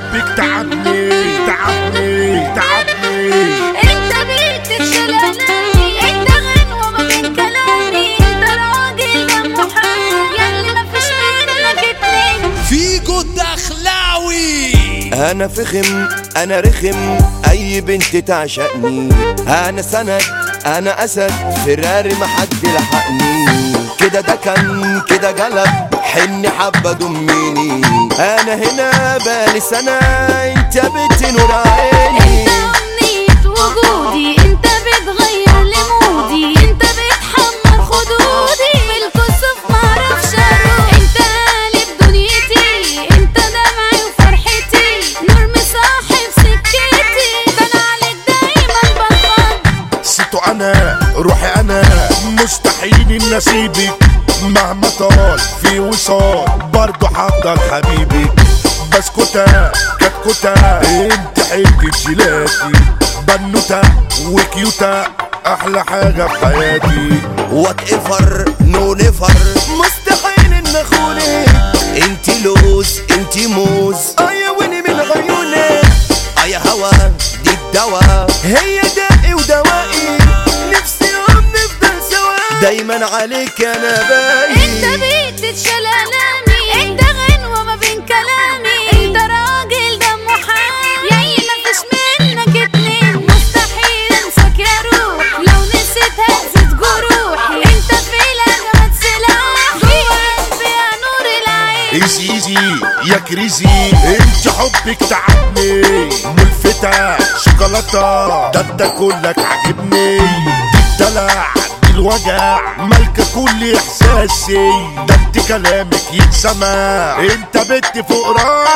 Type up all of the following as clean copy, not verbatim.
حبك تعبني تعبني تعبني. انت بيتك شلالاني، انت غنوة ما بين كلامي، انت راجل دمه حامي ياللي مفيش منك اتنين. فيجو الدخلاوي. انا فخم انا رخم اي بنت تعشقني، انا سند انا اسد فراري محد لحقني، كده ده كان كده جلب حني حبة دميني، انا هنا بالي سنة انت بنت نور عيني. انت امنية وجودي، انت بتغير لي مودي، انت بتحمر خدودي بالكسوف معرفش اروح، انت قالب دنيتي، انت دمعي وفرحتي، نور مصاحب سكتي، ده انا عليك دايما بفضل. سيتو انا روحي انا مستحيل ان اسيبك، مهما طال في وصال برضه هفضل حبيبك، بسكوتة كتكوتة انت حتة جيلاتي، بنوتة وكيوتة احلى حاجة في حياتي. وات ايفر نو نيفر مستحيل ان اخونك، انت لوز انت موز ايا ويني من عيونك، ايا هوا دي الدوا هي دائي ودوائي، نفسي يوم نفضل سوا دايما عليك انا باقي. انت بيتك شلالاني، انت غنوة ما بين كلامي، انت راجل دمه حامي ياي مفيش منك اتنين، مستحيل انساك يا روح لو نسيت هزت جروحي، انت في لجمة سلاح جوا قلبي يا نور العين. ايزي ايزي يا كريزي انت حبك تعبني، ملفتة شوكولاتة ده كلك عاجبني، الدلع الوجع مالكة كل احساسي، ده انت كلامك يتسمع انت بنت فوق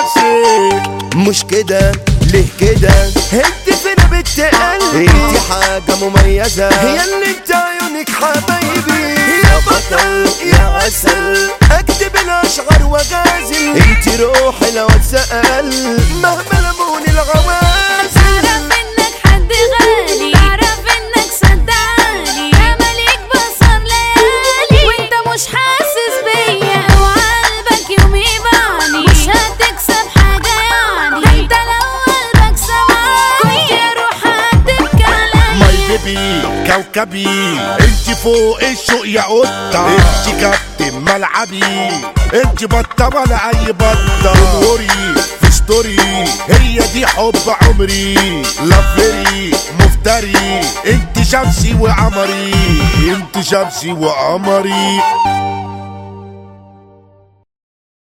راسي. مش كده ليه كده انت فينا بنت قلبي، انت حاجة مميزة هي اللي انت عيونك حبايبي، يا بطل يا عسل اكتب الاشعار وغازل، انت روحي لو اتسأل مهما لموني الغوازل. بعرف انك حد غالي، بعرف انك صدقاني، املك بصر ليالي وانت مش حاسس بيا، وقلبك يوم يباني مش هتكسب حاجة يعني، ده انت لو قلبك سواني كنت اروح اكتب كلامي. ماي بيبي كوكبي انت فوق الشوق يا قطة، انت كابتن ملعبي، انت بطة ولا اي بطة، جمهوري في ستوري هي دي حب عمري، لفري مفتري انت شمسي وقمري، انت شمسي وقمري.